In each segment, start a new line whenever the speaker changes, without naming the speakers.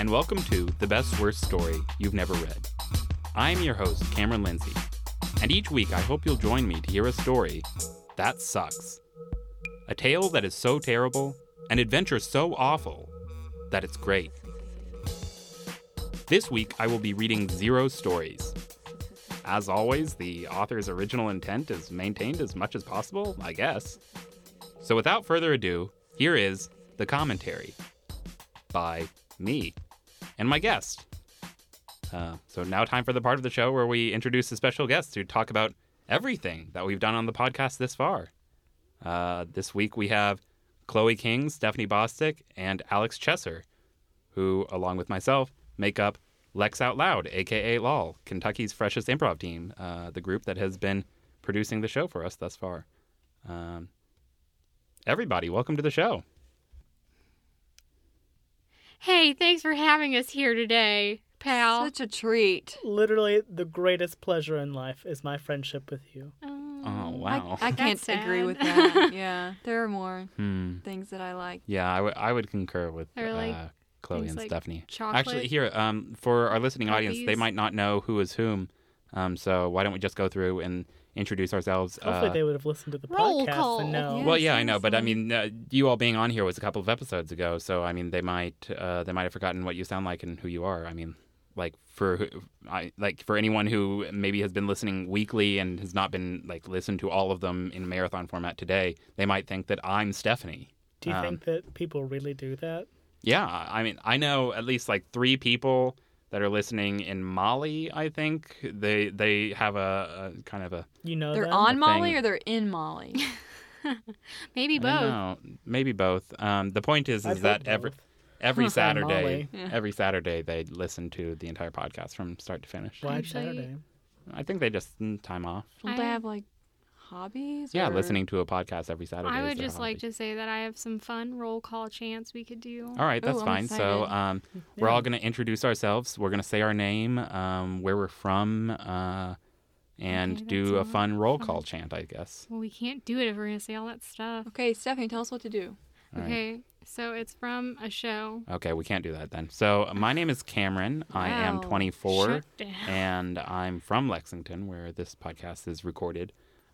and welcome to The Best Worst Story You've Never Read. I'm your host, Cameron Lindsay, and each week I hope you'll join me to hear a story that sucks. A tale that is so terrible, an adventure so awful, that it's great. This week I will be reading 0 stories. As always, the author's original intent is maintained as much as possible, I guess. So without further ado, here is the commentary by me and my guest. So now time for the part of the show where we introduce a special guest to talk about everything that we've done on the podcast this far. This week we have Chloe King, Stephanie Bostic, and Alex Chesser, who, along with myself, make up Lex Out Loud, a.k.a. LOL, Kentucky's freshest improv team, the group that has been producing the show for us thus far. Everybody, welcome to the show.
Hey, thanks for having us here today, pal.
Such a treat.
Literally, the greatest pleasure in life is my friendship with you.
Oh, wow.
I can't
That's
agree
sad.
with that. Yeah, there are more things that I like.
Yeah, I would concur with
Or like
Chloe
things
and
like
Stephanie.
chocolate,
Actually, here, for our listening audience, they
cookies.
might not know who is whom. So why don't we just go through and introduce ourselves?
Hopefully they would have listened to the
Roll
podcast
call.
and know.
Yeah.
Well, yeah, I know, but I
seriously.
mean, you all being on here was a couple of episodes ago, so I mean, they might have forgotten what you sound like and who you are. I mean, for anyone who maybe has been listening weekly and has not been listened to all of them in marathon format today, they might think that I'm Stephanie.
Do you think that people really do that?
Yeah, I mean, I know at least 3 people that are listening in Mali. I think they have a kind of a.
You know
They're
them?
on Molly
thing.
or they're in Molly?
maybe
I
both.
don't know, maybe both. The point is
I've
that
heard both.
every
Hi,
Saturday,
Molly.
Yeah.
every Saturday they listen to the entire podcast from start to finish.
Why
Actually-
Saturday?
I think they just time off.
Don't
I-
they have hobbies?
Yeah,
or-
listening to a podcast every Saturday.
I
is
would
their
just like
hobby.
to say that I have some fun roll call chants we could do.
All right, that's
Ooh, I'm
fine. So
excited.
we're all going to introduce ourselves. We're going to say our name, where we're from, and
Okay,
do
that
a fun roll
sounds
call chant, I guess.
Well, we can't do it if we're going to say all that stuff.
Okay, Stephanie, tell us what to do.
All right.
Okay, so it's from a show.
Okay, we can't do that then. So my name is Cameron. I am
Wow.
24,
Shut down.
and I'm from Lexington, where this podcast is recorded.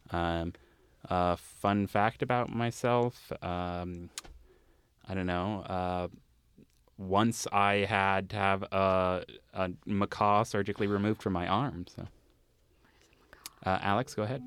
Fun fact about myself, I don't know. Once I had to have a macaw surgically removed from my arm. So, Alex, go ahead.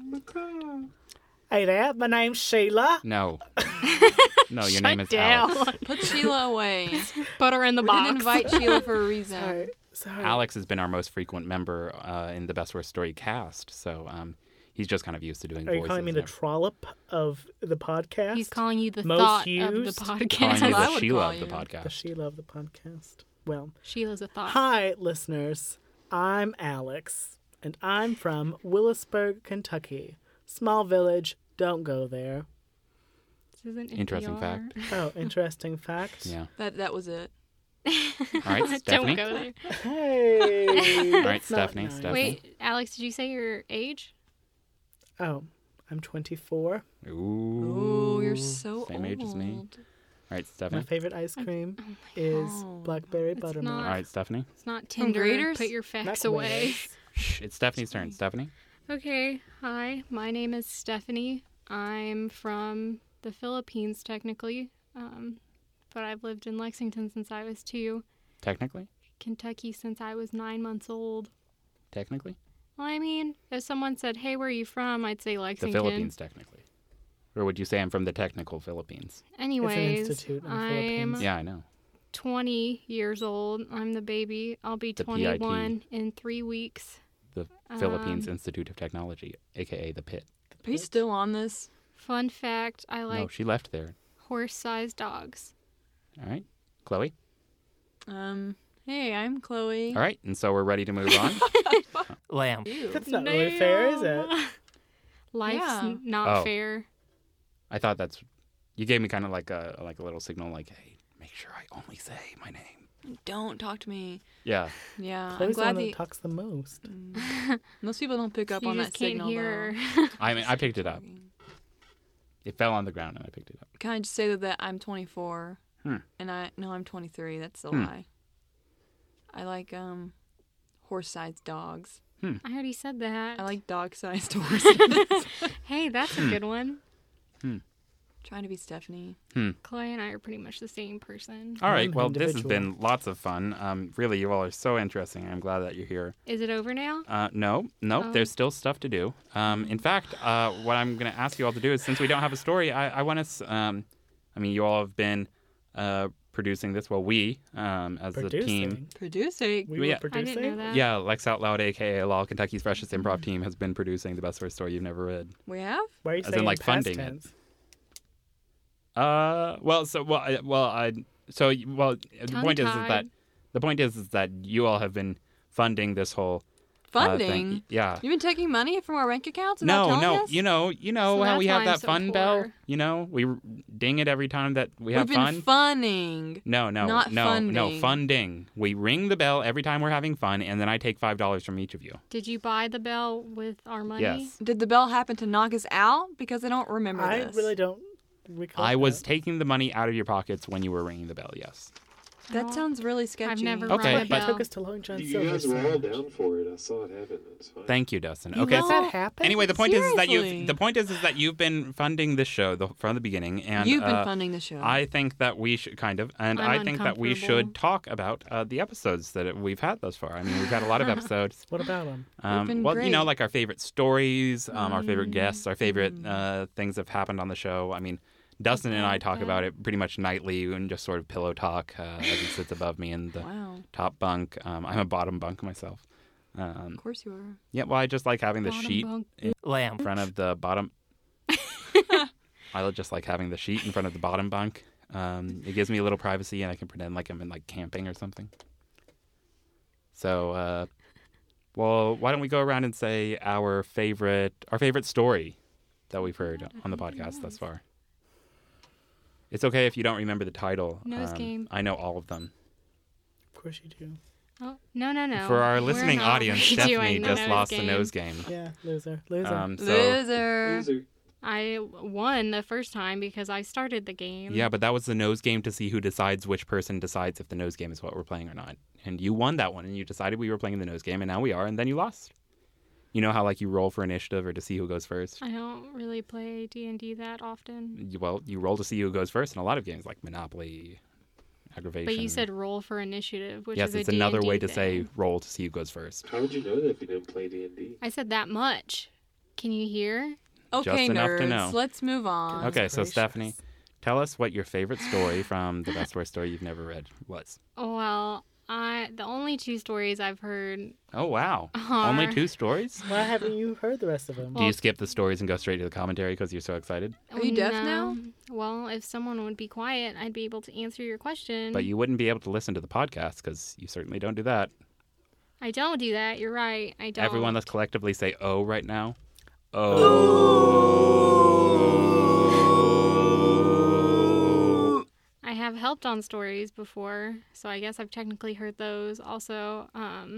Hey there, my name's Sheila.
No, no, your
Shut
name is
down.
Alex.
Put Sheila away.
Put her in the
We
box.
didn't invite Sheila for a reason.
Sorry.
Alex has been our most frequent member in the Best Worst Story cast, so he's just kind of used to doing
Are you
voices.
calling me the
now.
trollop of the podcast?
He's calling you the
Most
thought of
used?
the
Calling
podcast.
you
That's what I
the
would
Sheila
call
of the
you.
the
podcast.
Sheila of the podcast. Well,
Sheila's a thought.
hi, listeners. I'm Alex, and I'm from Willisburg, Kentucky. Small village. Don't go there.
This isn't
Interesting
NPR.
fact.
Oh, interesting fact.
Yeah.
That was it.
All right, Stephanie.
Don't go there.
Hey.
All right,
that's not
Stephanie.
nice.
Stephanie.
Wait, Alex, did you say your age?
Oh, I'm 24.
Ooh,
Ooh, you're so
same
old.
age as me. All right,
My
Stephanie.
favorite ice cream is
God.
blackberry
It's
buttermilk.
All
not.
right, Stephanie.
It's not Tinder.
Graders?
Put your
Not
facts away.
Quidditch.
Shh, it's Stephanie's turn. Stephanie.
Okay, hi. My name is Stephanie. I'm from the Philippines, technically, but I've lived in Lexington since I was 2.
Technically.
Kentucky since I was 9 months old.
Technically.
Well, I mean, if someone said, "Hey, where are you from?" I'd say
The
Lexington.
Philippines, technically. Or would you say I'm from the technical Philippines?
Anyways,
institute in the
I'm
Philippines.
Yeah, I know.
20 years old. I'm the baby. I'll be
The
21 in 3 weeks.
The Philippines Institute of Technology, a.k.a. the Pit.
Are you still on this?
Fun fact, I
No,
like
she left there.
horse-sized dogs.
All right. Chloe.
Hey, I'm Chloe.
All right, and so we're ready to move on.
Lamb.
Ew.
That's not really fair, is it?
Life's
Yeah.
not
Oh.
fair.
I thought that's. You gave me kind of like a little signal, like, hey, make sure I only say my name.
Don't talk to me.
Yeah.
Yeah, I'm
Chloe's the
glad
one that talks the most.
most people don't pick up
You
on
just
that
can't
signal.
hear
though.
her.
I mean, I picked it up. It fell on the ground, and I picked it up.
Can I just say that I'm 24
Hmm.
and I'm 23. That's a
Hmm.
lie. I like horse-sized dogs.
I already said that.
I like dog-sized horses.
Hey, that's a good one.
Trying to be Stephanie.
Chloe and I are pretty much the same person.
All right.
I'm
Well, this has
individual.
been lots of fun. Really, you all are so interesting. I'm glad that you're here.
Is it over now?
No,
Oh.
there's still stuff to do. In fact, what I'm going to ask you all to do is, since we don't have a story, I want to. I mean, you all have been producing this. Well, we as a team.
Producing.
We
Yeah.
were producing.
I didn't know that.
Yeah, Lex Out Loud, aka Law, Kentucky's freshest improv team, has been producing the best short story you've never read.
We have?
Why are you
As in,
saying
like,
past
funding it.
tense?
The point is that you all have been funding this whole
Funding?
thing. Yeah.
You've been taking money from our bank accounts and not
No,
telling
no,
us?
you know
So
how we
that's
have
why
that
I'm so
fun bell.
poor.
You know, we ding it every time that we have
We've been
fun.
funning.
No,
not funding.
funding. We ring the bell every time we're having fun, and then I take $5 from each of you.
Did you buy the bell with our money?
Yes.
Did the bell happen to knock us out? Because I don't remember
I
this.
really don't recall.
I was
that.
taking the money out of your pockets when you were ringing the bell. Yes.
That sounds really sketchy.
I've never
Okay,
rung a
but-
It
bell.
took us to Long John
You
Silver's.
guys were all
side.
down for it. I saw it happen. It's fine.
Thank you, Dustin.
You
Okay.
know-
So
Does that happen?
anyway, the point is that
Seriously.
you've been funding this show from the beginning, and
You've been funding the show.
I think that we should
I'm
I think that we should
uncomfortable.
talk about the episodes that we've had thus far. I mean, we've had a lot of episodes.
What about them?
been
Well, you know,
great.
like our favorite stories, our favorite guests, our favorite things that have happened on the show. I mean, Dustin and I talk about it pretty much nightly and just sort of pillow talk as he sits above me in the
Wow.
top bunk. I'm a bottom bunk myself.
Of course you are.
Yeah, well, I just like having the
Bottom
sheet
bunk.
in
Lamb.
front of the bottom. I just like having the sheet in front of the bottom bunk. It gives me a little privacy, and I can pretend like I'm in like camping or something. So, well, why don't we go around and say our favorite story that we've heard on the podcast thus far? It's okay if you don't remember the title.
Nose game.
I know all of them.
Of course you do.
Oh, no.
For our
We're
listening
not
audience,
redoing
Stephanie
the
just
nose
lost the
game.
nose game.
Yeah, loser. So
Loser.
Loser.
I won the first time because I started the game.
yeah, but that was the nose game to see who decides which person decides if the nose game is what we're playing or not. And you won that one, and you decided we were playing the nose game, and now we are, and then you lost. You know how like you roll for initiative or to see who goes first?
I don't really play D&D that often.
Well, you roll to see who goes first in a lot of games like Monopoly, Aggravation.
But you said roll for initiative, which
yes,
is a
it's another
D&D
way to
thing.
say roll to see who goes first.
How would you know that if you didn't play D&D?
I said that much. Can you hear?
Okay,
enough to
nerds.
know.
Let's move on.
Okay, so
gracious.
Stephanie, tell us what your favorite story from the best worst story you've never read was.
Well, the only two stories I've heard
Oh wow,
are...
only 2 stories?
Why haven't you heard the rest of them?
Do you skip the stories and go straight to the commentary because you're so excited?
Are you deaf
No.
now?
Well, if someone would be quiet, I'd be able to answer your question.
But you wouldn't be able to listen to the podcast because you certainly don't do that.
I don't do that. You're right. I don't.
Everyone, let's collectively say "oh" right now. Oh.
I have helped on stories before, so I guess I've technically heard those. Also,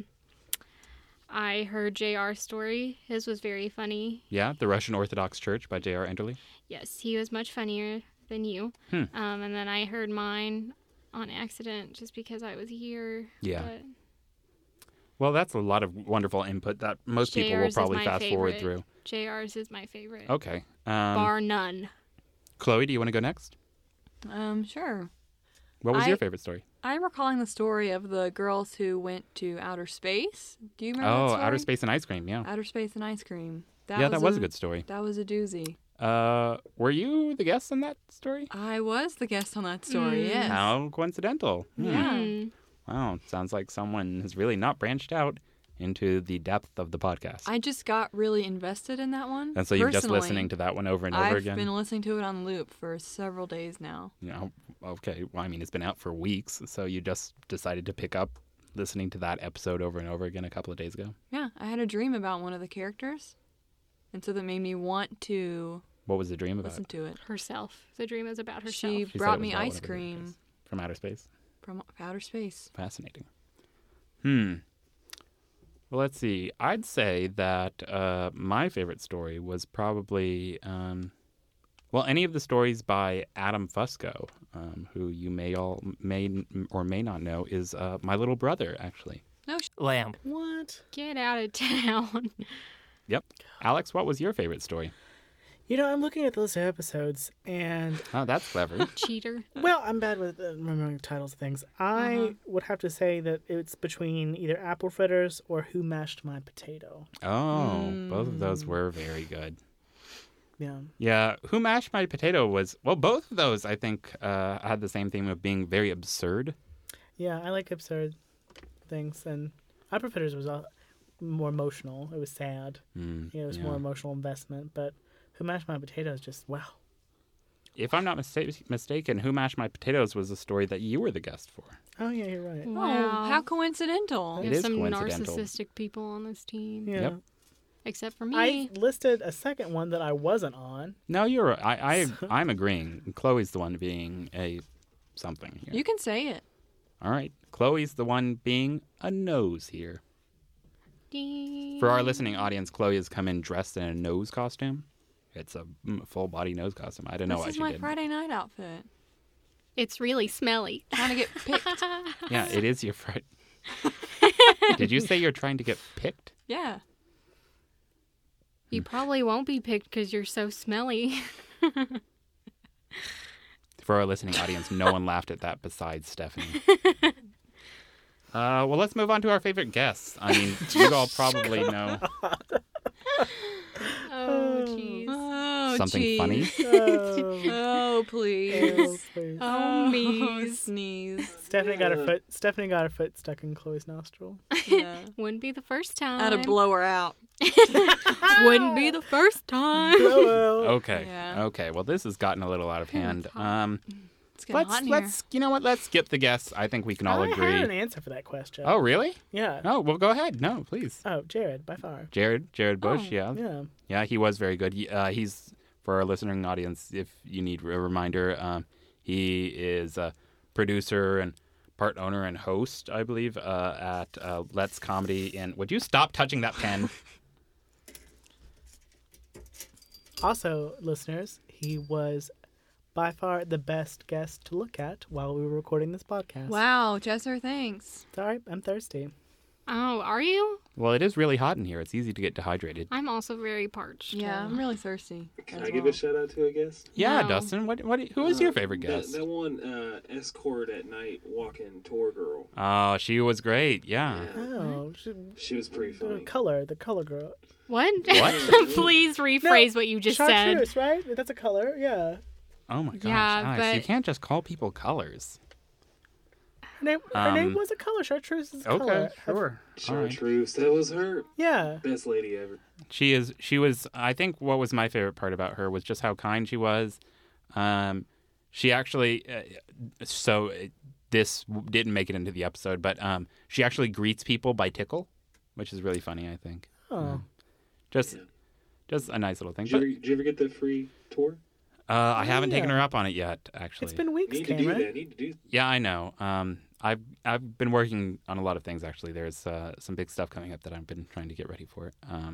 I heard JR's story. His was very funny.
Yeah, The Russian Orthodox Church by J.R. Enderle.
Yes, he was much funnier than you. And then I heard mine on accident just because I was here.
Yeah.
But
Well, that's a lot of wonderful input that most people will
JR's is
probably
my
fast forward
favorite.
through.
JR's is my favorite.
Okay.
Bar none.
Chloe, do you want to go next?
Sure.
What was
I-
your favorite story?
I'm recalling the story of the girls who went to outer space. Do you remember that
Oh,
story?
Outer Space and Ice Cream, yeah.
Outer Space and Ice Cream.
That was a good story.
That was a doozy.
Were you the guest on that story?
I was the guest on that story, yes.
How coincidental.
Yeah.
Mm.
Wow, sounds like someone has really not branched out into the depth of the podcast.
I just got really invested in that one.
And so you're just
personally.
listening to that one over and over
I've
again?
been listening to it on loop for several days now.
You know, okay. Well, I mean, it's been out for weeks, so you just decided to pick up listening to that episode over and over again a couple of days ago.
Yeah, I had a dream about one of the characters, and so that made me want to
What was the dream about?
listen to it.
Herself. The dream is about herself.
She
She said
brought
it was
me
about
ice
one of her
cream
characters. From outer space?
from outer space.
Fascinating. Well, let's see. I'd say that my favorite story was probably Well, any of the stories by Adam Fusco, who you may or may not know, is my little brother, actually.
Lamb.
What?
Get out of town.
Yep. Alex, what was your favorite story?
I'm looking at the list of episodes, and
Oh, that's clever.
Cheater.
well, I'm bad with remembering titles of things. I would have to say that it's between either Apple Fritters or Who Mashed My Potato.
Oh, both of those were very good.
Yeah.
Yeah, Who Mashed My Potato was, well, both of those, I think, had the same theme of being very absurd.
Yeah, I like absurd things, and Apple Fritters was more emotional. It was sad. It was more emotional investment, but Who Mashed My Potatoes just, wow.
If I'm not mistaken, Who Mashed My Potatoes was a story that you were the guest for.
Oh, yeah, you're right.
Wow.
Oh, how coincidental.
It
There's
is
some
coincidental.
narcissistic people on this team.
Yeah.
Yep.
Except for me.
I listed a second one that I wasn't on.
No, you're right. I'm agreeing. Chloe's the one being a something here.
You can say it.
All right. Chloe's the one being a nose here.
Ding.
For our listening audience, Chloe has come in dressed in a nose costume. It's a full body nose costume. I don't know
This
why
is
she
my
did.
Friday night outfit.
It's really smelly.
Trying to get picked.
Yeah, it is your Friday. Did you say you're trying to get picked?
Yeah.
You probably won't be picked because you're so smelly.
For our listening audience, no one laughed at that besides Stephanie. Well, let's move on to our favorite guests. I mean, you all probably know
Oh, jeez.
Oh,
something
geez.
funny.
Oh, please.
Please.
Oh, me.
Sneeze.
Stephanie got her foot stuck in Chloe's nostril.
Yeah.
Wouldn't be the first time.
I'd to blow her out.
Wouldn't be the first time.
Blowout.
Okay.
Yeah.
Okay. Well, this has gotten a little out of hand.
It's getting hot in here.
Let's you know what? Let's skip the guests. I think we can all
I had
agree.
an answer for that question.
Oh, really?
Yeah.
Oh, well, go ahead. No, please.
Oh, Jared, by far.
Jared Bush.
Oh.
Yeah.
Yeah.
He was very good. He's for our listening audience. If you need a reminder, he is a producer and part owner and host, I believe, at Let's Comedy. And would you stop touching that pen?
Also, listeners, he was by far the best guest to look at while we were recording this podcast.
Wow, Jesser, thanks.
Sorry, I'm thirsty.
Oh, are you?
Well, it is really hot in here. It's easy to get dehydrated.
I'm also very parched.
Yeah, I'm really thirsty.
Can
as
I give
well.
a shout out to a guest?
Yeah,
No.
Dustin. Who is your favorite guest?
That one escort at night walking tour girl.
Oh, she was great. Yeah.
Oh,
She was pretty
the
funny.
color girl.
What?
What?
Please rephrase what you just said.
Chartreuse, right? That's a color, yeah.
Oh my gosh,
Yeah,
Alex, you
but-
can't just call people colors.
Her name was a color. Chartreuse is a
Okay,
color.
sure. All right.
Chartreuse, that was her.
Yeah.
Best lady ever.
She was. I think what was my favorite part about her was just how kind she was. She actually, this didn't make it into the episode, but she actually greets people by tickle, which is really funny. I think.
Oh.
Just a nice little thing.
Did you ever get the free tour?
But I haven't taken
yeah.
her up on it yet. Actually,
It's been weeks,
Need to do
Cameron.
that. Need to do.
Yeah, I know. I've been working on a lot of things actually. There's some big stuff coming up that I've been trying to get ready for.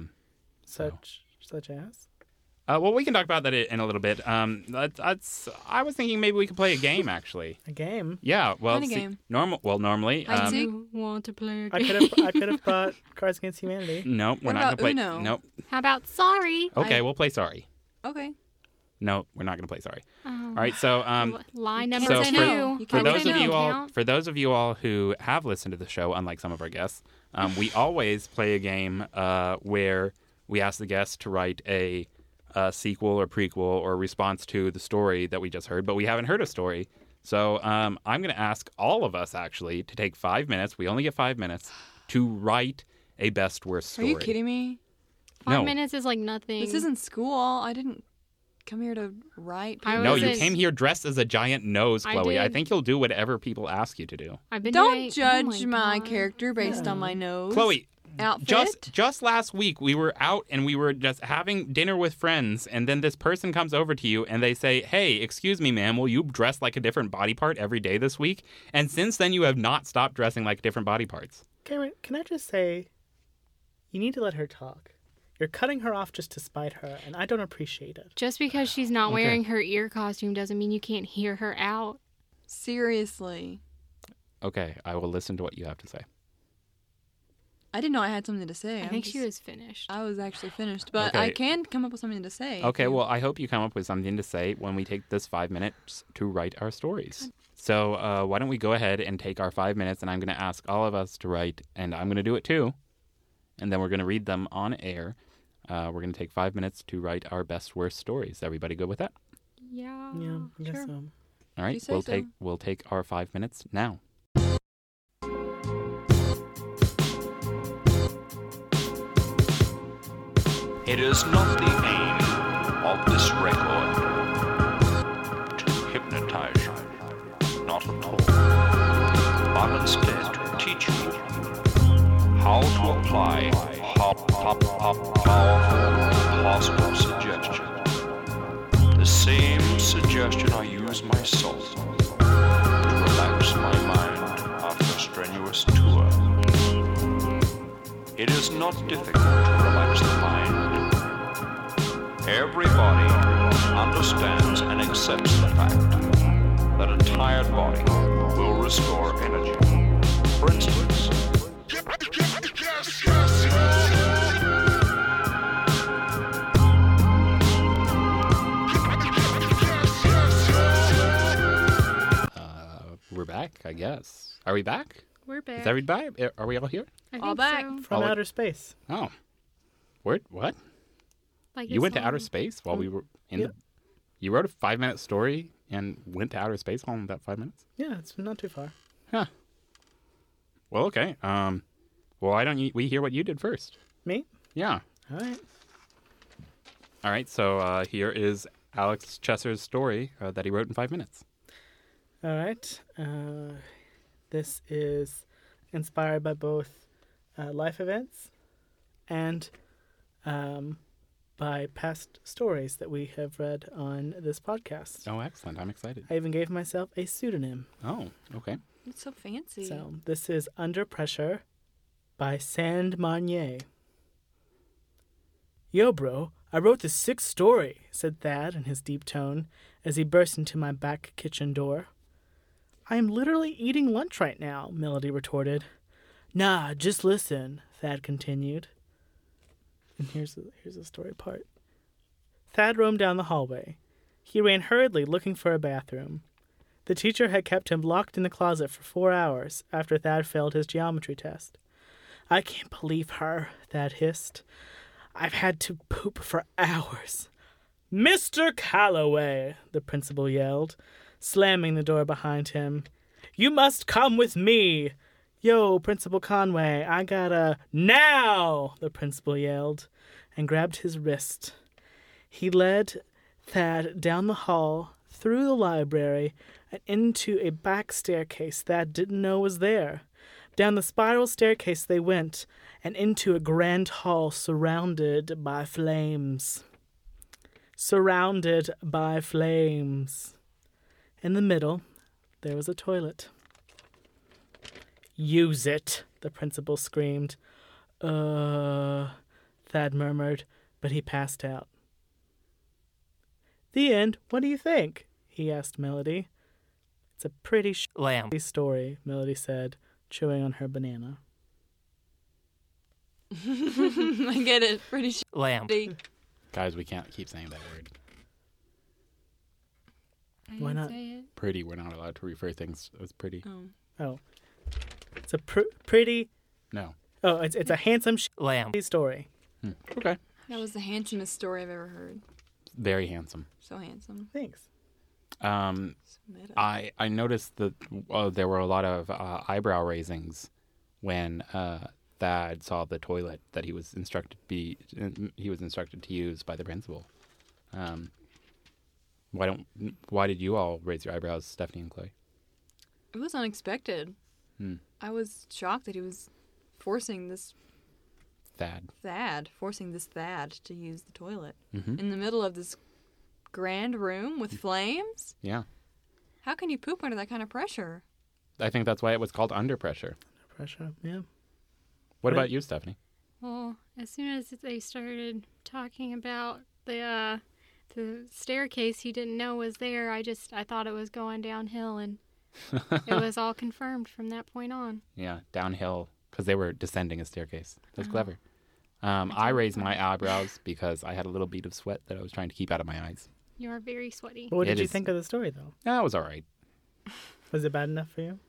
Such as?
Well, we can talk about that in a little bit. I was thinking maybe we could play a game actually.
A game.
Yeah. Well,
Kind of game.
normally.
Hide and seek?
You want to play a
I
game?
could have bought Cards Against Humanity.
No, we're
What
not gonna
about
play.
Uno?
Nope.
How about sorry?
Okay, we'll play Sorry.
Okay.
No, we're not gonna play Sorry.
Oh.
All right. So
Line number
So
say
two.
no. You
for
can't
How
those
say
of
many
you all,
count?
for those of you all who have listened to the show, unlike some of our guests, we always play a game where we ask the guests to write a sequel or prequel or response to the story that we just heard, but we haven't heard a story. So I'm going to ask all of us actually to take 5 minutes. We only get 5 minutes to write a best worst
Are
story.
you kidding me?
5
No.
minutes is like nothing.
This isn't school. I didn't come here to write.
I
No,
was
you
in-
came here dressed as a giant nose,
I
Chloe. I
did.
think you'll do whatever people ask you to do.
I've been
Don't
doing-
judge
oh
my
God.
character based on my nose.
Chloe,
Outfit.
just last week we were out and we were just having dinner with friends, and then this person comes over to you and they say, "Hey, excuse me, ma'am, will you dress like a different body part every day this week?" And since then you have not stopped dressing like different body parts.
Cameron, can I just say, you need to let her talk. You're cutting her off just to spite her, and I don't appreciate it.
Just because she's not wearing her ear costume doesn't mean you can't hear her out.
Seriously.
Okay, I will listen to what you have to say.
I didn't know I had something to say.
I think she was finished.
I was actually finished, but
Okay.
I can come up with something to say.
Okay, well, I hope you come up with something to say when we take this 5 minutes to write our stories. So why don't we go ahead and take our 5 minutes, and I'm going to ask all of us to write, and I'm going to do it too, and then we're going to read them on air. We're going to take 5 minutes to write our best, worst stories. Everybody good with that?
Yeah.
Yeah, I guess
sure.
so.
All right,
You say so.
we'll take our 5 minutes now.
It is not the aim of this record to hypnotize you, not at all, but instead to teach you how to apply powerful positive suggestion. The same suggestion I use myself to relax my mind after a strenuous tour. It is not difficult to relax the mind. Everybody understands and accepts the fact that a tired body will restore energy. For instance,
We're back, I guess. Are we back?
We're back.
Is everybody? Are we all here?
I
All
think
back.
so.
From
Oh,
outer space.
Oh. What?
Like
You
it's
went to outer
long.
space while we were in
Yeah.
the... You wrote a 5-minute story and went to outer space all in that 5 minutes?
Yeah, it's not too far.
Huh. Well, okay. Well, why don't we hear what you did first?
Me?
Yeah.
All right.
All right, so here is Alex Chesser's story that he wrote in 5 minutes.
All right. This is inspired by both life events and by past stories that we have read on this podcast.
Oh, excellent. I'm excited.
I even gave myself a pseudonym.
Oh, okay.
It's so fancy.
So this is Under Pressure by Sand Marnier. Yo, bro, I wrote this sick story, said Thad in his deep tone as he burst into my back kitchen door. I am literally eating lunch right now, Melody retorted. Nah, just listen, Thad continued. And here's the story part. Thad roamed down the hallway. He ran hurriedly looking for a bathroom. The teacher had kept him locked in the closet for 4 hours after Thad failed his geometry test. I can't believe her, Thad hissed. I've had to poop for hours. Mr. Calloway, the principal yelled, slamming the door behind him. You must come with me. Yo, Principal Conway, I gotta... Now, the principal yelled, and grabbed his wrist. He led Thad down the hall, through the library, and into a back staircase Thad didn't know was there. Down the spiral staircase they went, and into a grand hall surrounded by flames. Surrounded by flames. In the middle, there was a toilet. Use it, the principal screamed. Thad murmured, but he passed out. The end. What do you think? He asked Melody. It's a pretty
Lamb.
story, Melody said, chewing on her banana.
I get it. Pretty
Lamb.
shitty.
Guys, we can't keep saying that word.
I
Why
didn't
not?
say it.
Pretty. We're not allowed to refer things as pretty.
Oh. It's a pretty...
No.
Oh, it's a handsome
Lamb.
story.
Okay.
That was the handsomest story I've ever heard.
Very handsome.
So handsome.
Thanks.
So meta.
I noticed that there were a lot of eyebrow raisings when Thad saw the toilet that he was instructed to use by the principal. Why did you all raise your eyebrows, Stephanie and Chloe?
It was unexpected. I was shocked that he was forcing this
Thad
to use the toilet
Mhm.
in the middle of this grand room with flames.
Yeah.
How can you poop under that kind of pressure?
I think that's why it was called Under Pressure.
Pressure, yeah.
What
Right.
about you, Stephanie?
Well, as soon as they started talking about the staircase he didn't know was there, I thought it was going downhill, and it was all confirmed from that point on.
Yeah, downhill, because they were descending a staircase. That's clever. I raised my eyebrows because I had a little bead of sweat that I was trying to keep out of my eyes.
You are very sweaty.
What did
It
you
is-
think of the story, though?
That was all right.
Was it bad enough for you?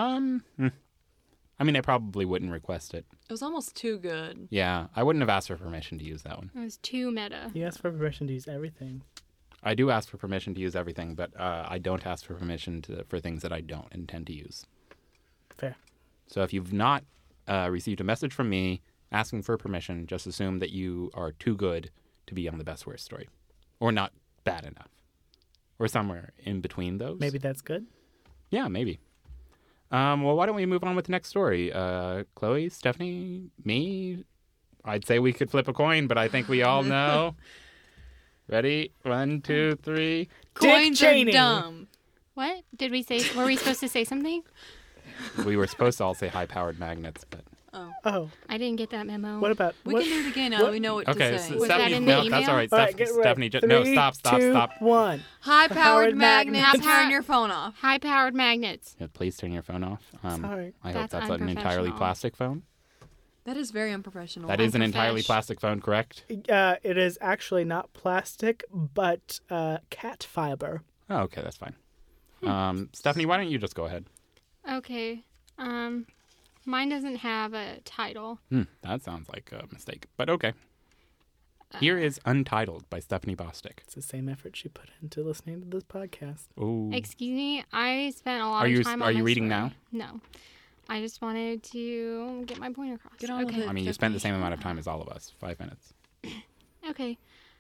I mean, I probably wouldn't request it.
It was almost too good.
Yeah, I wouldn't have asked for permission to use that one.
It was too meta.
You asked for permission to use everything.
I do ask for permission to use everything, but I don't ask for permission for things that I don't intend to use.
Fair.
So if you've not received a message from me asking for permission, just assume that you are too good to be on the best worst story, or not bad enough, or somewhere in between those.
Maybe that's good.
Yeah, maybe. Well, why don't we move on with the next story? Chloe, Stephanie, me? I'd say we could flip a coin, but I think we all know. Ready? 1, 2, 3.
Coins
Cheney.
are dumb.
What? Did we say? Were we supposed to say something?
We were supposed to all say high-powered magnets, but...
Oh,
I didn't get that memo.
what about...
We
what?
can do it again now that we know what
Okay,
to say.
Was that
Stephanie,
in the
no, that's
email?
all right.
All right, get ready.
Stephanie, no,
3,
stop.
2, 1.
High-powered
Powered
magnets.
magnets.
Turn your phone off.
High-powered magnets.
Yeah, please turn your phone off.
Sorry.
I hope
That's
that's an entirely
unprofessional.
plastic phone.
That is very unprofessional.
That is an entirely
Unprofesh.
plastic phone, correct?
It is actually not plastic, but cat fiber.
Oh, okay, that's fine. Stephanie, why don't you just go ahead?
Okay. Mine doesn't have a title.
That sounds like a mistake, but okay. Here is Untitled by Stephanie Bostic.
It's the same effort she put into listening to this podcast.
Ooh.
Excuse me. I spent a lot
Are
of
you-
time
are
on
you
this
reading
story.
now?
No. I just wanted to get my point across.
Get on with
okay.
it.
I mean, you spent the same amount of time as all of us. 5 minutes.
Okay.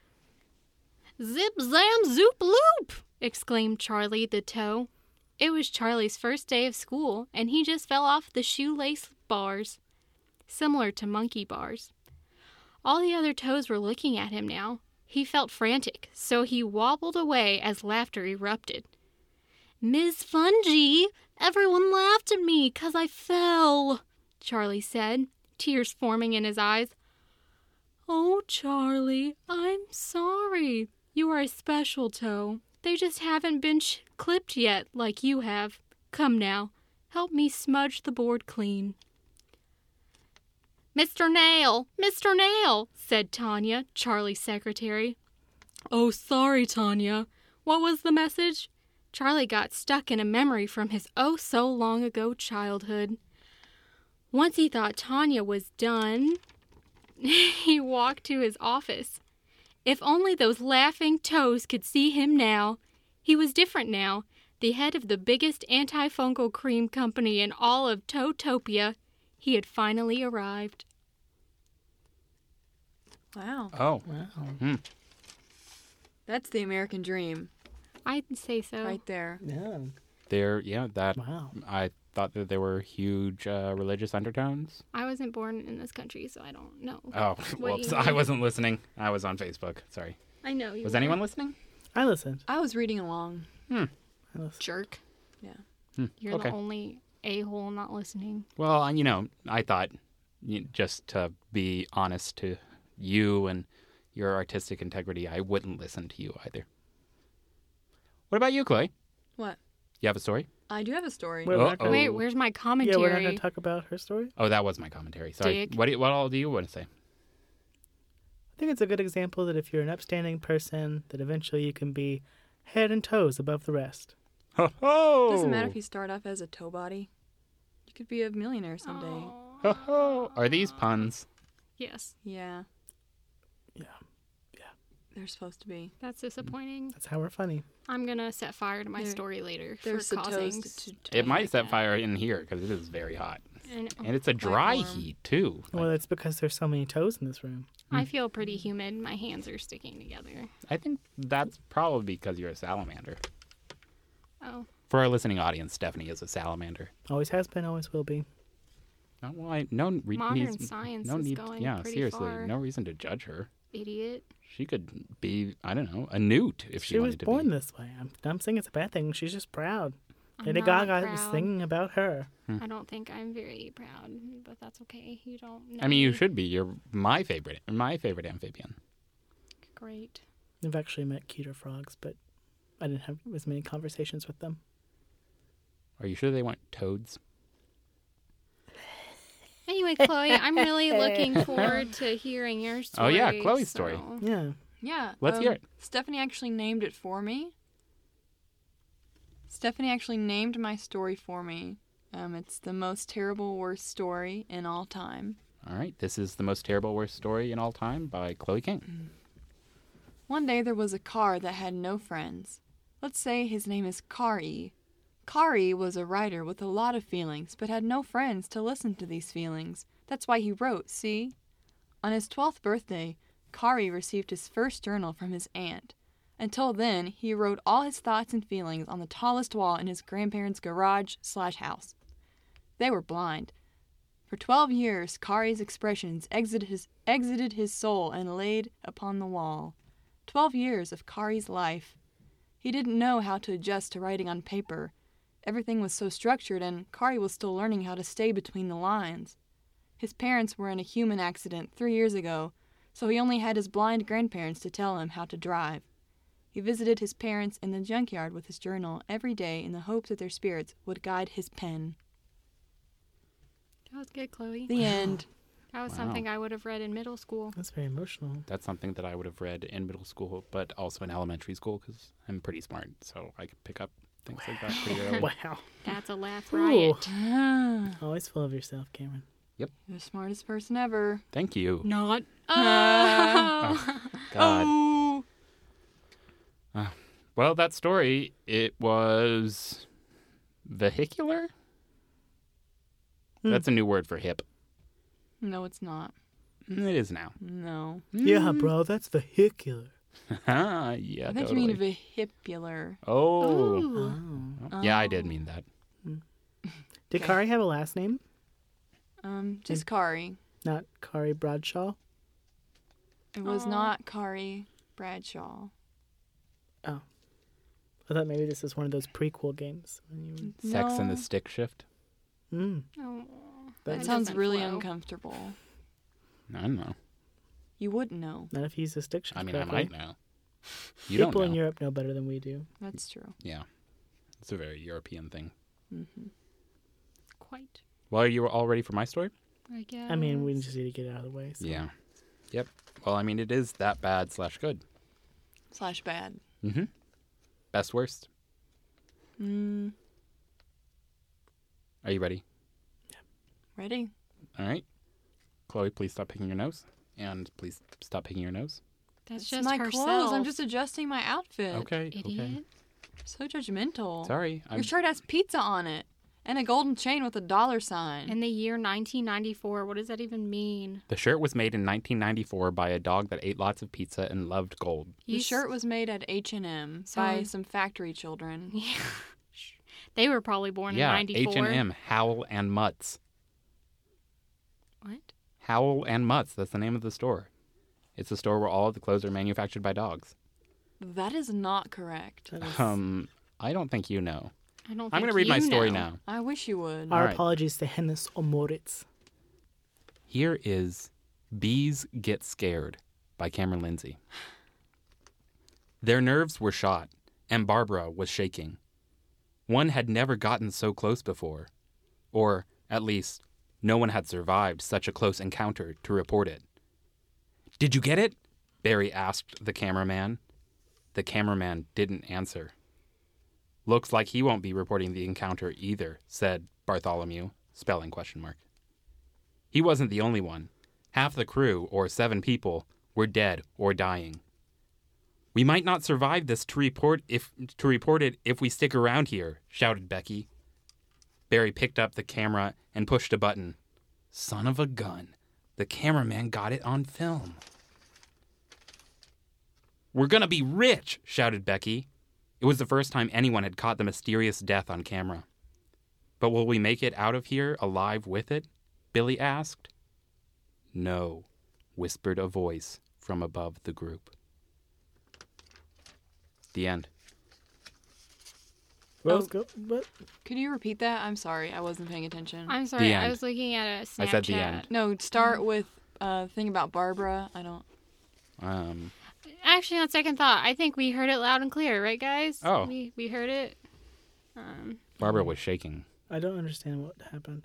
Zip, zam, zoop, loop! Exclaimed Charlie the toe. It was Charlie's first day of school, and he just fell off the shoelace bars, similar to monkey bars. All the other toes were looking at him now. He felt frantic, so he wobbled away as laughter erupted. Ms. Fungi, everyone laughed at me 'cause I fell, Charlie said, tears forming in his eyes. Oh, Charlie, I'm sorry. You are a special toe. They just haven't been clipped yet like you have. Come now, help me smudge the board clean. Mr. Nail, said Tanya, Charlie's secretary. Oh, sorry, Tanya. What was the message? Charlie got stuck in a memory from his oh-so-long-ago childhood. Once he thought Tanya was done, he walked to his office. If only those laughing toes could see him now. He was different now, the head of the biggest antifungal cream company in all of Toetopia. He had finally arrived.
Wow.
Oh.
Wow.
That's the American dream
I'd say so.
right there.
Yeah. Wow.
I thought that there were huge religious undertones.
I wasn't born in this country, so I don't know.
Oh,
What
whoops.
you
I
mean.
wasn't listening. I was on Facebook. Sorry.
I know you
Was
were.
anyone listening?
I listened.
I was reading along.
I listened.
Jerk.
Yeah.
You're
okay.
the only a-hole not listening.
Well, I thought just to be honest to you and your artistic integrity, I wouldn't listen to you either. What about you, Chloe?
What?
You have a story?
I do have a story.
We're not gonna-
Wait, where's my
Yeah,
commentary?
we're not going to talk about her story.
Oh, that was my commentary. Sorry.
Dick.
What all do you want to say?
I think it's a good example that if you're an upstanding person, that eventually you can be head and toes above the rest.
Ho ho!
Doesn't matter if you start off as a toe body. You could be a millionaire someday.
Ho ho! Are these puns?
Yes,
Yeah.
Yeah.
They're supposed to be.
that's disappointing.
That's how we're funny.
I'm gonna set fire to my
They're-
story later
They're
for causing.
supposed to.
It might
like
set
that.
fire in here because it is very hot.
And
And it's a dry
warm.
heat, too.
Well, that's because there's so many toes in this room.
I feel pretty humid. My hands are sticking together.
I think that's probably because you're a salamander.
Oh,
For our listening audience, Stephanie is a salamander.
Always has been, always will be.
No, well, no
Modern science
no
is
need,
going
yeah,
pretty
seriously,
far.
no reason to judge her.
idiot.
She could be, I don't know, a newt if she
She was
wanted to
born
be.
this way. I'm saying it's a bad thing. She's just proud. Lady
not
Gaga was
proud.
thinking about her.
I don't think I'm very proud, but that's okay. You don't know
I mean, you
me.
should be. You're my favorite amphibian.
Great.
I've actually met cuter frogs, but I didn't have as many conversations with them.
Are you sure they weren't toads?
Anyway, Chloe, I'm really looking forward to hearing your story.
Oh, yeah, Chloe's story.
Yeah.
Yeah.
Let's hear it.
Stephanie actually named it for me. Stephanie actually named my story for me. It's the most terrible, worst story in all time.
All right. This is the most terrible, worst story in all time by Chloe King.
One day there was a car that had no friends. Let's say his name is Kari. Kari was a writer with a lot of feelings, but had no friends to listen to these feelings. That's why he wrote, see? On his 12th birthday, Kari received his first journal from his aunt. Until then, he wrote all his thoughts and feelings on the tallest wall in his grandparents' garage/house. They were blind. For 12 years, Kari's expressions exited his soul and laid upon the wall. 12 years of Kari's life. He didn't know how to adjust to writing on paper. Everything was so structured, and Kari was still learning how to stay between the lines. His parents were in a human accident 3 years ago, so he only had his blind grandparents to tell him how to drive. He visited his parents in the junkyard with his journal every day in the hope that their spirits would guide his pen.
That was good, Chloe.
The end.
That was
Wow.
something I would have read in middle school.
That's very emotional.
That's something that I would have read in middle school, but also in elementary school because I'm pretty smart, so I could pick up things like that pretty early.
Wow.
That's a laugh
Ooh.
riot.
Always full of yourself, Cameron.
You're the smartest person ever.
Thank you.
Not.
God.
Oh.
Well, that story, it was vehicular? That's a new word for hip.
No, it's not.
It is now.
No.
Yeah, bro, that's vehicular.
yeah,
I think
totally.
you mean vehicular.
Oh.
Ooh.
Yeah, I did mean that.
Did
Okay.
Kari have a last name?
Just Kari.
Not Kari Bradshaw?
It was
Aw.
not Kari Bradshaw.
Oh. I thought maybe this is one of those prequel games.
Sex and
No.
the stick shift?
Mm.
Oh,
That
That
sounds
doesn't
really
flow.
uncomfortable.
I don't know.
You wouldn't know.
Not if you use a stick shift
I mean, I
correctly.
might know. You don't
People
know.
in Europe know better than we do.
That's true.
Yeah. It's a very European thing.
quite.
Well, are you all ready for my story?
I guess.
I mean, we just need to get it out of the way. So.
Yeah. Yep. Well, I mean, it is that bad/good.
/ bad.
Mm-hmm. Best worst.
Mm,
Are you ready?
ready?
All right. Chloe, please stop picking your nose. And please stop picking your nose.
That's
It's
just
my
herself.
clothes. I'm just adjusting my outfit.
Okay.
Idiot.
Okay.
So judgmental.
Sorry.
Your shirt has pizza on it and a golden chain with a $sign.
In the year 1994, what does that even mean?
The shirt was made in 1994 by a dog that ate lots of pizza and loved gold.
The shirt was made at H&M by
Sorry.
some factory children.
Yeah. They were probably born
Yeah,
in 94.
H&M, Howell and Mutz.
What?
Howell and Mutz, that's the name of the store. It's a store where all of the clothes are manufactured by dogs.
That is not correct.
That is-
I don't think you know.
I don't.
I'm
going to
read my story
know.
now.
I wish you would.
Our
Alright.
apologies to Hennes or Moritz.
Here is Bees Get Scared by Cameron Lindsay. Their nerves were shot, and Barbara was shaking. One had never gotten so close before. Or, at least, no one had survived such a close encounter to report it. "Did you get it?" Barry asked the cameraman. The cameraman didn't answer. "Looks like he won't be reporting the encounter either," said Bartholomew, spelling question mark. He wasn't the only one. Half the crew, or 7 people, were dead or dying. "We might not survive this to report it if we stick around here," shouted Becky. Barry picked up the camera and pushed a button. Son of a gun. The cameraman got it on film. "We're gonna be rich," shouted Becky. It was the first time anyone had caught the mysterious death on camera. "But will we make it out of here alive with it?" Billy asked. "No," whispered a voice from above the group. The end.
Rose gold. What?
Could you repeat that? I'm sorry, I wasn't paying attention.
I'm sorry,
The
I
end.
was looking at a Snapchat.
I said the end.
No, start with thing about Barbara. I don't.
Actually, on second thought, I think we heard it loud and clear, right, guys?
Oh.
We heard it.
Barbara was shaking.
I don't understand what happened.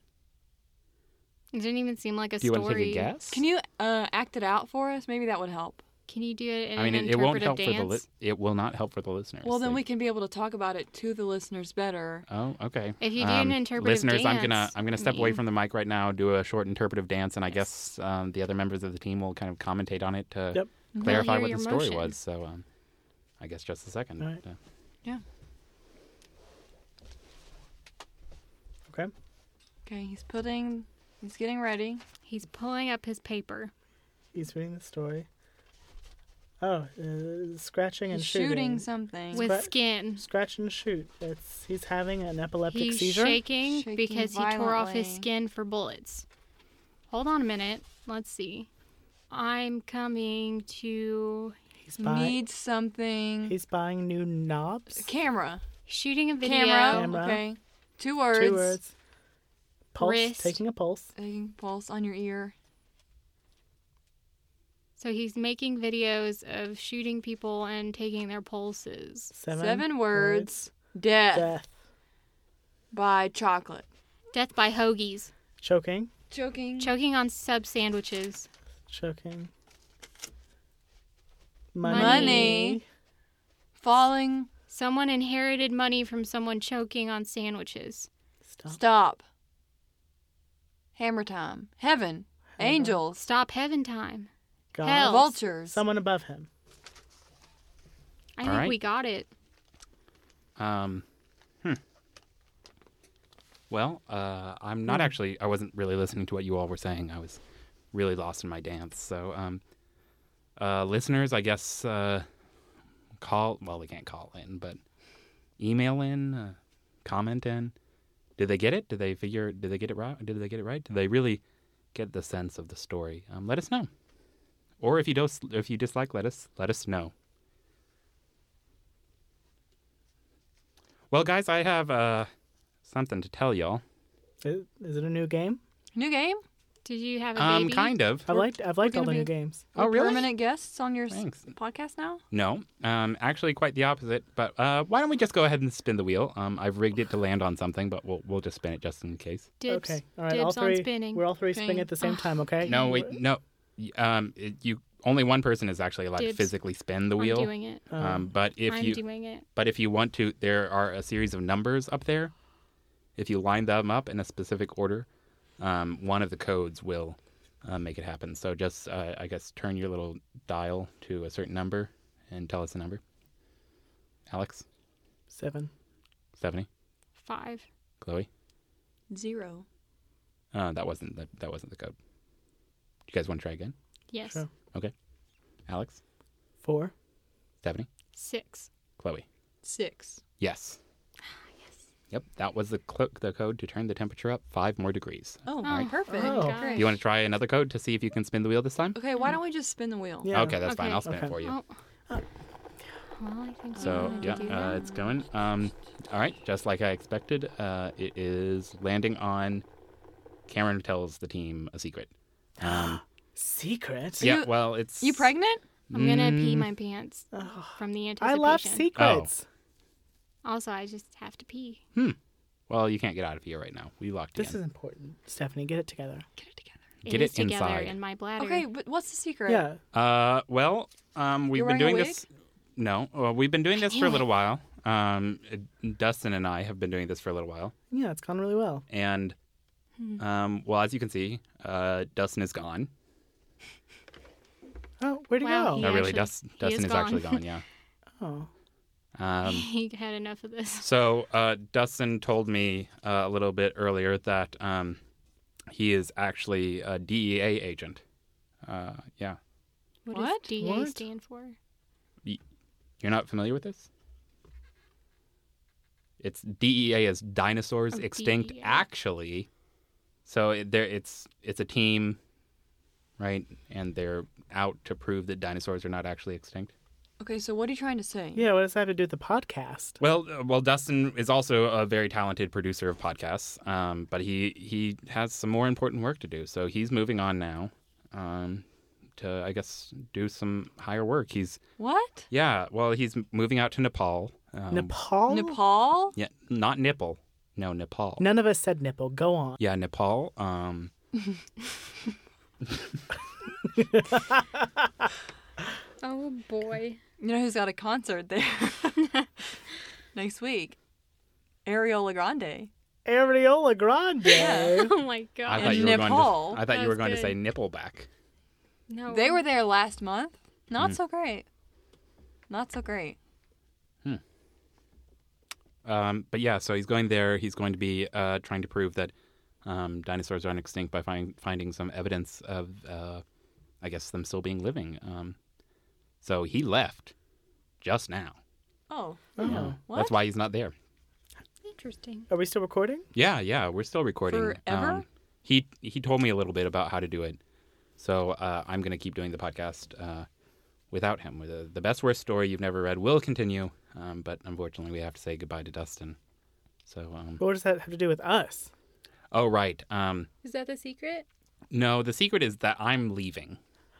It didn't even seem like a
Do you
story.
want to take a guess?
Can you act it out for us? Maybe that would help.
Can you do it in
I mean,
an
it won't
interpretive
help
dance?
it will not help for the listeners.
Well, then we can be able to talk about it to the listeners better.
Oh, okay.
If you do an interpretive
listeners,
dance,
I'm gonna step
I
away
mean-
from the mic right now, do a short interpretive dance, and I guess the other members of the team will kind of commentate on it to
Yep.
clarify
hear
what
your
the story
motion.
was. So, I guess just a second.
All right.
Yeah.
Okay.
Okay, he's getting ready.
He's pulling up his paper.
He's reading the story. Oh, scratching and
He's shooting
shooting.
something.
With
Scra-
skin.
Scratch and shoot. He's having an epileptic
He's
seizure.
shaking
Shaking
because he tore off his
violently.
skin for bullets. Hold on a minute. Let's see. I'm coming to
He's buying.
Needs something.
He's buying new knobs.
Camera.
shooting a video.
Camera. Okay. 2 words.
2 words. Pulse.
Wrist.
Taking a pulse.
Taking pulse on your ear.
So he's making videos of shooting people and taking their pulses.
7 words. Death.
Death.
By chocolate.
Death by hoagies.
Choking.
Choking.
Choking on sub sandwiches.
Choking.
Money. Falling.
Someone inherited money from someone choking on sandwiches.
Stop.
Stop. Hammer time. Heaven. Angels.
Stop heaven time.
God.
Hell.
Vultures.
Someone above him.
I
All
think
right.
we got it.
Well, I'm not actually. I wasn't really listening to what you all were saying. I was really lost in my dance. So, listeners, I guess call. Well, they can't call in, but email in, comment in. Did they get it? Did they get it right? Did they get it right? Did they really get the sense of the story? Let us know. Or if you dislike, let us know. Well, guys, I have something to tell y'all.
Is it a new game?
New game?
Did you have a baby?
Kind of.
I've liked all
gonna
the new
be-
games.
Oh, really?
Permanent guests on your
Thanks.
podcast now?
No, actually, quite the opposite. But why don't we just go ahead and spin the wheel? I've rigged it to land on something, but we'll just spin it just in case.
Dibs.
Okay. All right.
Dibs
all
on
three.
spinning.
We're all three spinning
Okay.
at the same time. Okay.
No, wait, no. You only one person is actually allowed to
Dibs.
physically spin the
I'm
wheel.
doing it.
But if
I'm
you
doing it.
but if you want to, there are a series of numbers up there. If you line them up in a specific order, one of the codes will make it happen. So just, I guess, turn your little dial to a certain number and tell us the number. Alex,
7.
Stephanie,
5.
Chloe.
0.
That wasn't the code. You guys want to try again?
Yes.
Sure.
Okay. Alex,
4.
Stephanie,
6.
Chloe.
6.
Yes. Yep, that was the code to turn the temperature up 5 more degrees.
Oh,
Oh,
perfect.
Oh.
Great.
Do you want to try another code to see if you can spin the wheel this time?
Okay, why don't we just spin the wheel?
Yeah.
Okay, that's fine.
Okay.
I'll spin
Okay.
it for you.
Oh. Well, I think
So,
we need to do
yeah,
that.
it's going. All right, just like I expected, it is landing on Cameron tells the team a secret.
Secret.
Yeah,
You-
well, it's...
You pregnant?
I'm gonna pee my pants from the
I
anticipation.
love secrets.
Also, I just have to pee.
Well, you can't get out of here right now. We locked you
This
in.
is important. Stephanie, get it together.
Get it together.
Get
is
it
together
inside.
in my bladder.
Okay, but what's the secret?
Yeah.
Well, we've
You're
been
wearing a
doing
wig?
this... No, we've been doing this for a little while. Dustin and I have been doing this for a little while.
Yeah, it's gone really well.
And, well, as you can see, Dustin is gone.
Oh, where'd he
Wow,
go?
he
No, really,
actually- he
Dustin
is
is actually
gone.
gone, yeah.
Oh.
He had enough of this.
So Dustin told me a little bit earlier that he is actually a DEA agent. Yeah.
What
What?
does DA
What?
stand for?
You're not familiar with this? It's DEA is Dinosaurs
Oh,
Extinct.
DEA.
Actually, so it's a team, right? And they're out to prove that dinosaurs are not actually extinct.
Okay, so what are you trying to say?
Yeah, what does that have to do with the podcast?
Well, Dustin is also a very talented producer of podcasts, but he has some more important work to do. So he's moving on now to, I guess, do some higher work. He's
What?
he's moving out to Nepal.
Nepal?
Nepal?
Yeah, not nipple. No, Nepal.
None of us said nipple. Go on.
Yeah, Nepal.
Oh, boy.
You know who's got a concert there next week? Ariola Grande.
Areola Grande.
Yeah.
Oh, my God.
I thought
In
you were going
Nepal.
to. I thought you were
That's
going to say
good.
Nippleback.
No.
They were there last month. Not so great. Not so great.
But yeah, so he's going there. He's going to be trying to prove that dinosaurs aren't extinct by finding some evidence of, I guess, them still being living. So he left just now.
Oh.
Oh.
What?
That's why he's not there.
Interesting.
Are we still recording?
Yeah, we're still recording.
Forever?
He told me a little bit about how to do it, so I'm going to keep doing the podcast without him. The best worst story you've never read will continue, but unfortunately we have to say goodbye to Dustin. So
What does that have to do with us?
oh right,
Is that the secret?
no, the secret is that I'm leaving.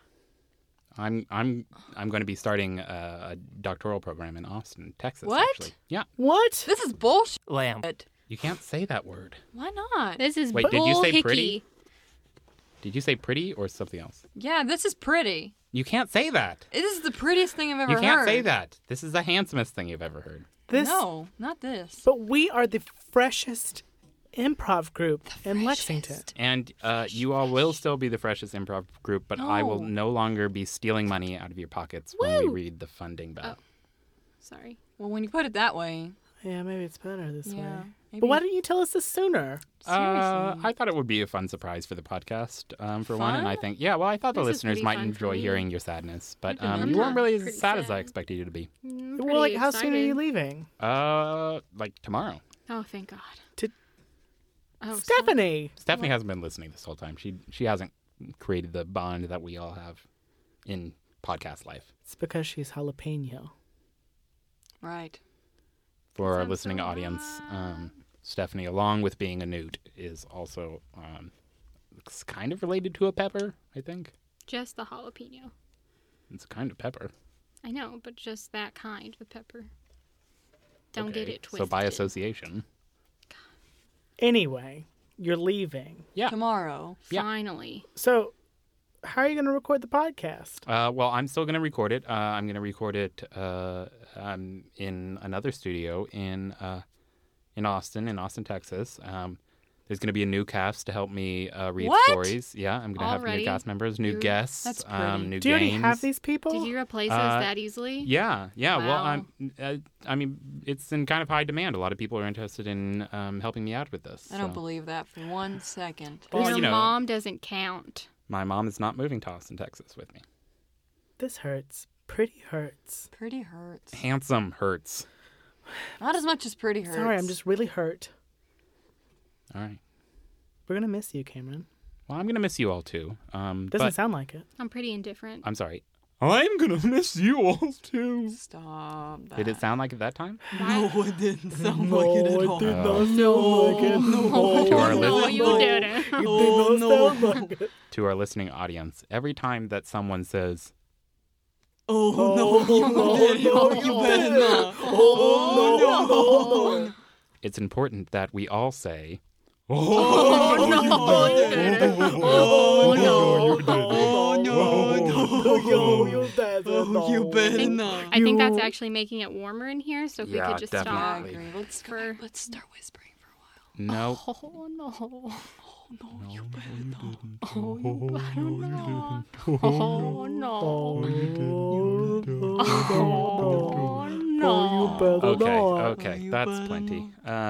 I'm going to be starting a doctoral program in Austin, Texas.
What?
Actually. Yeah,
What?
This is bullshit.
Lamb.
you can't say that word.
Why not?
This is
Wait, did you say
bull-hickey.
pretty? Did you say pretty or something else?
Yeah, this is pretty.
You can't say that.
This is the prettiest thing I've ever
You
heard.
can't say that. This is the handsomest thing you've ever heard.
This?
No, not this.
But we are the freshest improv group in Lexington.
And you all will still be the freshest improv group, but I will
No.
no longer be stealing money out of your pockets when we
Woo!
read the funding bell.
Sorry.
Well, when you put it that way,
Yeah, maybe it's better this
yeah.
way.
Maybe.
But why didn't you tell us this sooner?
Seriously.
I thought it would be a fun surprise for the podcast, for one, and I
Fun?
think, the
This is
listeners
pretty
might
fun for
enjoy
me.
hearing your sadness, but
We've been
you weren't really as
pretty
sad as I
sad.
expected you to be.
Well, like, how soon are you leaving?
Like tomorrow.
Oh, thank God.
To-
Oh,
Stephanie!
Stephanie hasn't been listening this whole time. She hasn't created the bond that we all have in podcast life.
It's because she's jalapeno.
Right.
For our
Sounds
listening
so
audience, Stephanie, along with being a newt, is also it's kind of related to a pepper, I think.
Just the jalapeno.
It's a kind of pepper.
I know, but just that kind of pepper. Don't get
Okay,
it twisted.
So by association.
Anyway, you're leaving.
Yeah.
Tomorrow.
Yeah.
Finally.
So, how are you going to record the podcast?
Well, I'm still going to record it. I'm going to record it in another studio in Austin, Texas. There's going to be a new cast to help me read
What?
stories. Yeah, I'm going to have new
Already?
cast members, new
You're-
guests,
That's pretty.
new
Do you already
games.
have these people?
Did you replace us that easily?
Yeah. Well,
Wow.
I mean, it's in kind of high demand. A lot of people are interested in helping me out with this.
I don't
so.
believe that for 1 second.
Well,
Your
you know.
mom doesn't count.
My mom is not moving to Austin, Texas with me.
This hurts. Pretty hurts.
Pretty hurts.
Handsome hurts.
Not as much as pretty hurts.
Sorry, I'm just really hurt.
All right.
We're going to miss you, Cameron.
Well, I'm going to miss you all too.
Doesn't
But
sound like it.
I'm pretty indifferent.
I'm sorry. I'm going to miss you all too.
Stop that.
Did it sound like it that time?
No, it didn't sound
No,
like it at
it
all.
did not sound like it.
Oh,
To our
no,
listeners.
you didn't.
It did
Oh,
not
no.
sound like it.
To our listening audience, every time that someone says,
Oh,
Oh,
no, you
no,
didn't.
no,
Oh,
you
you better
didn't.
not.
Oh, no, no.
it's important that we all say,
Oh, no, you didn't. Oh, no.
Oh, no.
No, you better
Oh, you
not.
better not.
I think that's
You-
actually making it warmer in here, so if
Yeah,
we could just
I
definitely.
stop.
agree. Let's go
For-
back. Let's start whispering for a while.
no.
Oh, no.
No, you better not.
Oh, you better not. Oh, no. Oh, no.
Oh, you better
Okay,
not.
okay,
You
that's
better
plenty.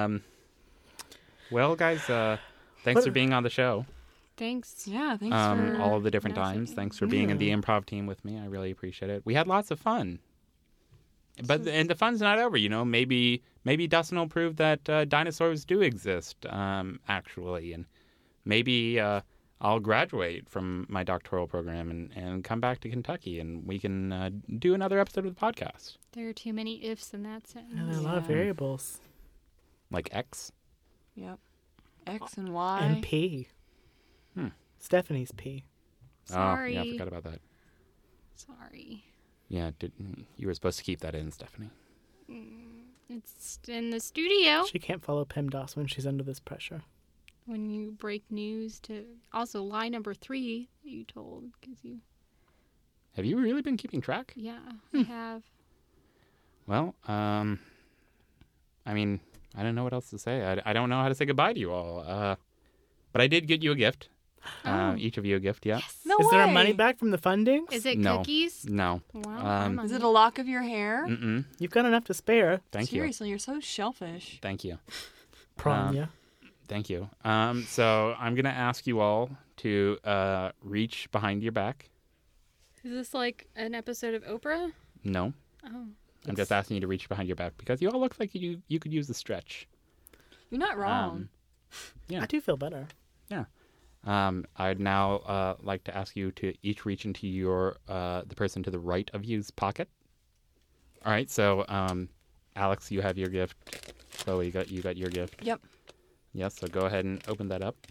Well, guys, thanks for being on the show.
Thanks.
Yeah, thanks for...
All of the different
No, it's
times.
okay.
Thanks for being in the improv team with me. I really appreciate it. We had lots of fun. But and the fun's not over, you know. Maybe Dustin will prove that dinosaurs do exist, actually, and maybe I'll graduate from my doctoral program and come back to Kentucky, and we can do another episode of the podcast.
There are too many ifs in that sentence.
Yeah, there are a lot of
Yeah.
variables.
Like X.
Yep. X and Y.
And P.
Hmm.
Stephanie's P.
Sorry.
Oh, yeah, I forgot about that.
Sorry.
Yeah, you were supposed to keep that in, Stephanie.
It's in the studio
She can't follow PEMDAS when she's under this pressure.
when you break news to... Also, lie number 3 that you told, because you...
Have you really been keeping track?
Yeah, I have.
Well, I mean, I don't know what else to say. I don't know how to say goodbye to you all. But I did get you a gift. Each of you a gift, yeah.
No
Is
way.
there money back from the fundings?
Is it
No.
cookies?
No.
Wow.
Is it a lock of your hair?
Mm-mm.
You've got enough to spare.
Thank you.
Seriously, you're so shellfish.
Thank you.
Pranya.
Thank you. So I'm going to ask you all to reach behind your back.
Is this like an episode of Oprah?
No.
Oh.
I'm just asking you to reach behind your back because you all look like you could use a stretch.
You're not wrong.
Yeah.
I do feel better.
Yeah. I'd now like to ask you to each reach into your the person to the right of you's pocket. All right. So, Alex, you have your gift. Chloe, you got your gift.
Yep.
Yes. So go ahead and open that up.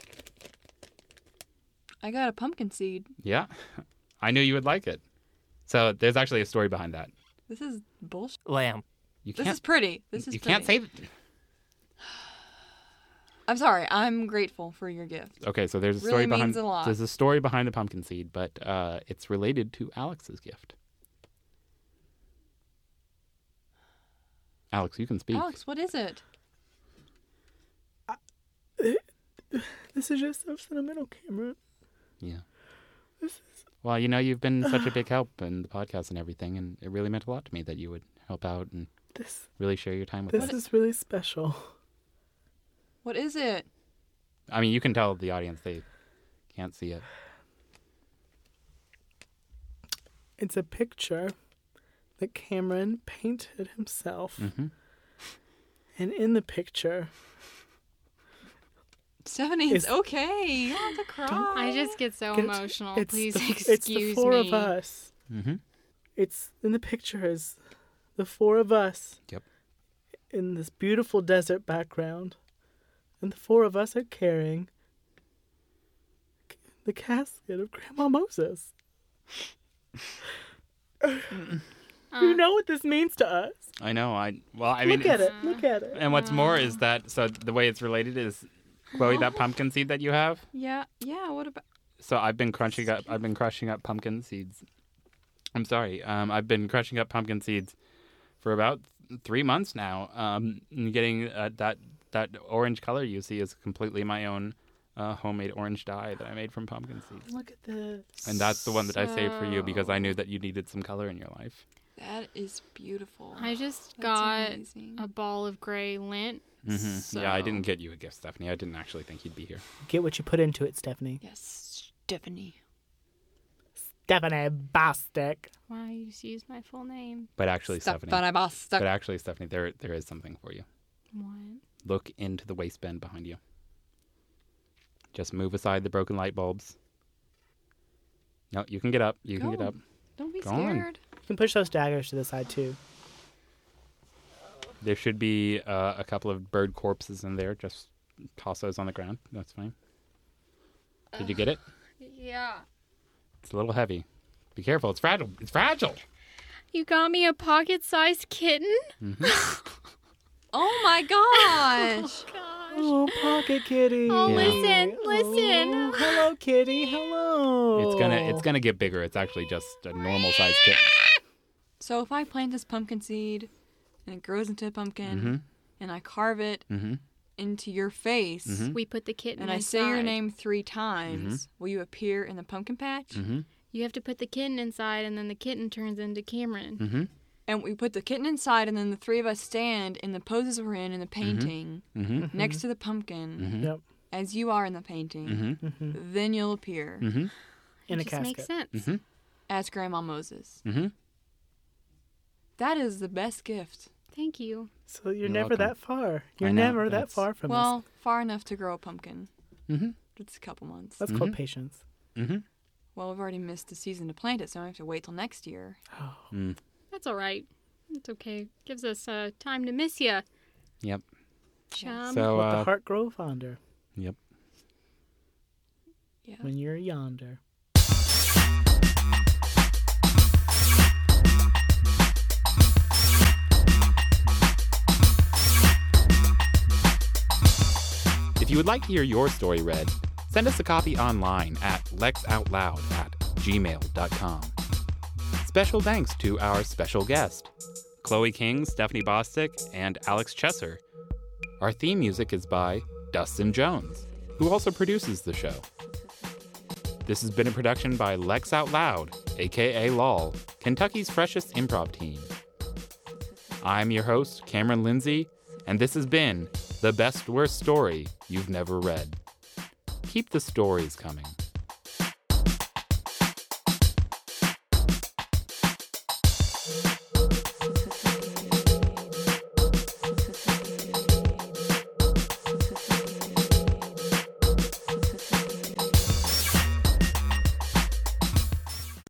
I got a pumpkin seed.
Yeah. I knew you would like it. So there's actually a story behind that.
This is bullshit.
Lamb.
You
This
can't.
is pretty. This is
you
pretty.
can't say.
I'm sorry. I'm grateful for your gift.
Okay, so there's a
Really
story
means
behind.
a lot.
There's a story behind the pumpkin seed, but it's related to Alex's gift. Alex, you can speak.
Alex, what is it?
This is just so sentimental, Cameron.
Yeah. Well, you've been such a big help in the podcast and everything, and it really meant a lot to me that you would help out and
This
really share your time with
this
us.
is really special.
What is it?
I mean, you can tell the audience they can't see it.
It's a picture that Cameron painted himself.
Mm-hmm.
And in the picture,
Stephanie, it's
Is-
okay. You don't have to cry.
I just get so
It's-
emotional.
it's
Please
the,
excuse
it's the four
me.
of us.
Mm-hmm.
It's in the picture is the four of us.
Yep.
In this beautiful desert background. And the four of us are carrying the casket of Grandma Moses. You know what this means to us.
I know. I mean,
Look at
it's-
it. Look at it.
And what's more is that the way it's related is, Chloe, that pumpkin seed that you have.
Yeah. What about?
So I've been crushing up pumpkin seeds. I'm sorry. I've been crushing up pumpkin seeds for about 3 months now. And getting that orange color you see is completely my own homemade orange dye that I made from pumpkin seeds.
Look at this.
And that's the one that I saved for you because I knew that you needed some color in your life.
That is beautiful.
I just
That's
got
amazing.
a ball of gray lint.
Mm-hmm. Yeah, I didn't get you a gift, Stephanie. I didn't actually think you'd be here.
Get what you put into it, Stephanie.
Yes, Stephanie.
Stephanie Bostic.
Why you just use my full name?
But actually, Stephanie. But actually, Stephanie, there is something for you.
What?
Look into the waistband behind you. Just move aside the broken light bulbs. No, you can get up. You can get
Go.
up.
Don't be
Go on.
scared.
You can push those daggers to the side, too.
There should be a couple of bird corpses in there. Just toss those on the ground. That's fine. Did you get it?
Yeah.
It's a little heavy. Be careful. It's fragile. It's fragile.
You got me a pocket-sized kitten?
Oh my gosh.
Gosh.
Oh, pocket kitty.
Oh,
Yeah.
listen.
Oh, hello, kitty. Hello.
It's gonna get bigger. It's actually just a normal sized kitten.
So if I plant this pumpkin seed and it grows into a pumpkin
Mm-hmm.
and I carve it
Mm-hmm.
into your face
Mhm.
We put the kitten
and I say your
inside.
name 3 times, will you appear in the pumpkin patch?
Mm-hmm.
You have to put the kitten inside, and then the kitten turns into Cameron.
Mm-hmm.
And we put the kitten inside and then the 3 of us stand in the poses we're in the painting
Mm-hmm.
next to the pumpkin
Yep.
as you are in the painting.
Mm-hmm.
Then you'll appear
Mm-hmm.
In
It
a
just
casket.
makes sense.
Mm-hmm.
as Grandma Moses.
Mm-hmm.
That is the best gift.
Thank you.
So you're
You're
never
welcome.
that far. You're
I know,
never that
that's-
far from
Well, far enough to grow a pumpkin.
Mm-hmm.
It's a couple months.
That's called patience.
Mm-hmm.
Well, we've already missed the season to plant it, so I have to wait till next year.
Oh.
That's all right. It's okay. Gives us time to miss you.
Yep.
Chum.
So,
Let the heart grow fonder
yep.
Yeah.
when you're yonder.
If you would like to hear your story read, send us a copy online at lexoutloud@gmail.com. Special thanks to our special guest, Chloe King, Stephanie Bostic, and Alex Chesser. Our theme music is by Dustin Jones, who also produces the show. This has been a production by Lex Out Loud, aka LOL, Kentucky's freshest improv team. I'm your host, Cameron Lindsay, and this has been The Best Worst Story You've Never Read. Keep the stories coming.